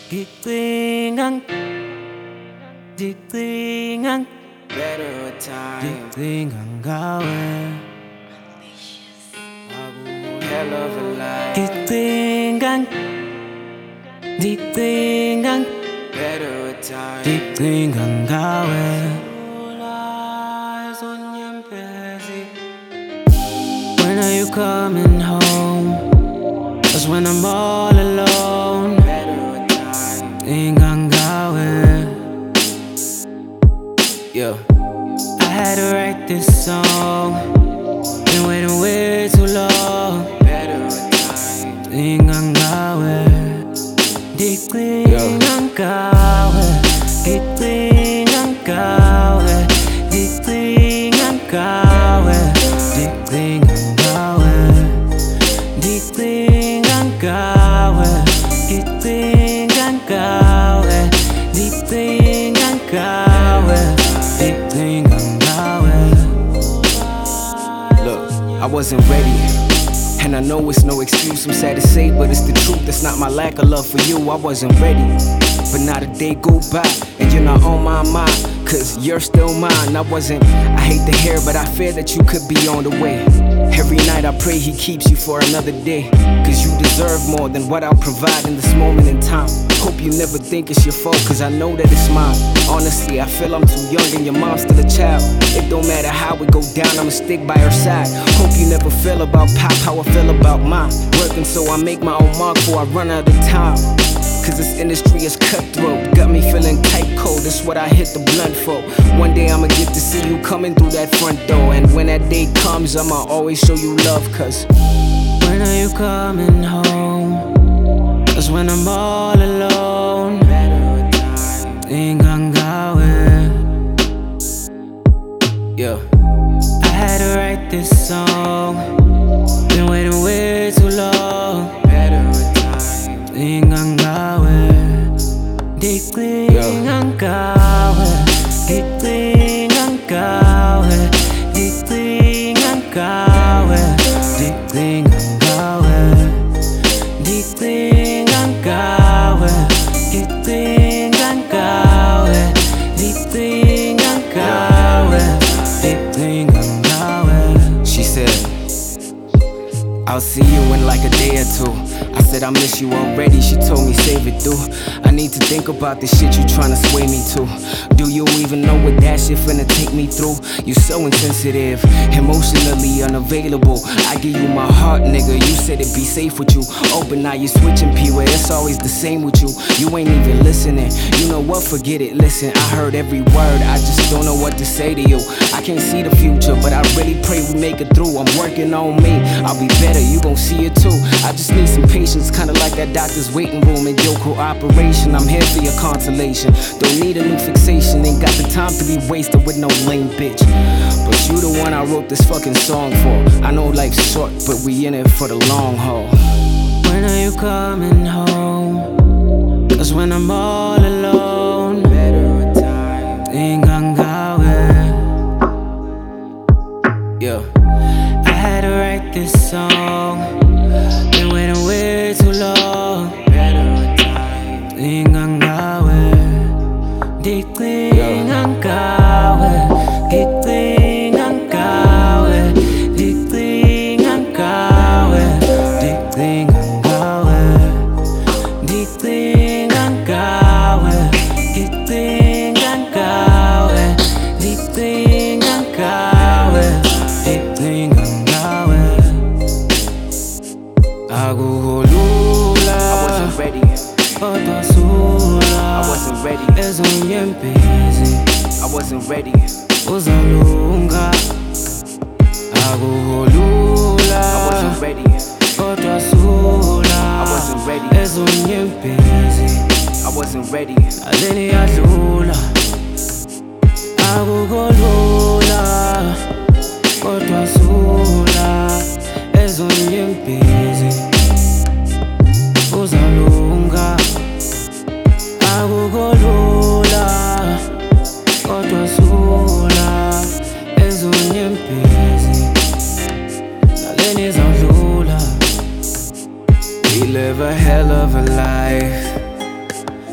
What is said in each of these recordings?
Gitringang, gitringang, Better time. gitringang gawin. Hell of a life. Gitringang, gitringang, Better time. gitringang gawin. When are you coming home? 'Cause when I'm all alone, Better time. gitringang gawin. Yeah. I had to write this song. Been waiting way too long. Better time. Gitringang gawin. Gitringang gawin. Gitringang gawin. Gitringang gawin. Gitringang gawin. Gitringang gawin. Gitringang gawin. Gitringang gawin. Gitringang gawin. Look, I wasn't ready. And I know it's no excuse, I'm sad to say, but it's the truth. It's not my lack of love for you, I wasn't ready. But not a day go by, and you're not on my mind, 'cause you're still mine. I hate to hear, but I fear that you could be on the way. Every night I pray he keeps you for another day, 'cause you deserve more than what I'll provide in this moment in time. Hope you never think it's your fault, 'cause I know that it's mine. Honestly, I feel I'm too young and your mom's still a child. It don't matter how we go down, I'ma stick by her side. Hope you never feel about pop how I feel about mine. Working so I make my own mark before I run out of time. 'Cause this industry is cutthroat, got me feeling tight cold, that's what I hit the blunt for. One day I'ma get to see you coming through that front door, and when that day comes, I'ma always show you love, 'cause when are you coming home? 'Cause when I'm all alone, gitringang gawin. yeah. I had to write this song. Been waiting way too long. Gitringang gawin. Gitringang gawin. Gitringang gawin. Gitringang gawin. Gitringang gawin. Gitringang gawin. Gitringang gawin. Gitringang gawin. Gitringang gawin. She said, I'll see you in like a day or two. I said I miss you already, she told me save it through. I need to think about the shit you tryna sway me to. Do you even know what that shit finna take me through? You so insensitive, emotionally unavailable. I give you my heart, nigga, you said it'd be safe with you. Oh, but now you switching P-way, it's always the same with you. You ain't even listening, you know what, forget it, listen. I heard every word, I just don't know what to say to you. I can't see the future, but I really pray we make it through. I'm working on me, I'll be better, you gon' see it too. I just need some patience, kinda like that doctor's waiting room in your cooperation. I'm here for your consolation, don't need a new fixation. Ain't got the time to be wasted with no lame bitch. But you the one I wrote this fucking song for. I know life's short, but we in it for the long haul. When are you coming home? 'Cause when I'm all alone, gitringang gawin. Yeah. I had to write this song. Been waiting way too long. Gitringang gawin. Gitringang gawin. Gitringang gawin. Gitringang gawin. Gitringang gawin. Gitringang gawin. Gitringang gawin. Gitringang gawin. Gitringang gawin. Agugulula. I wasn't ready. Otasula. I wasn't ready. Ezunyembezi. I wasn't ready. Uzalunga. Agugulula. I wasn't ready. Otasula. I wasn't ready. Ezunyembezi. I wasn't ready. Aleni yadlula. Agugulula. Otasula. Ezunyembezi. Uzalunga. Akugolula, kodwa sula ezunyembezi, naleni izawudlula. We live a hell of a life.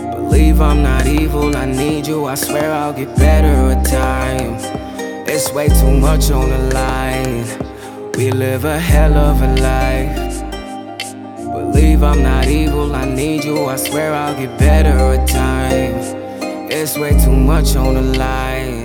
Believe I'm not evil, I need you, I swear I'll get better with time. It's way too much on the line. We live a hell of a life. Believe I'm not evil, I need you, I swear I'll get better with time. It's way too much on the line.